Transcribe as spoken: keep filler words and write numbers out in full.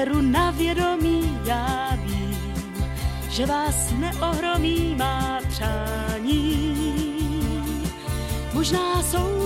beru na vědomí, já vím, že vás neohromí má přání. Možná jsou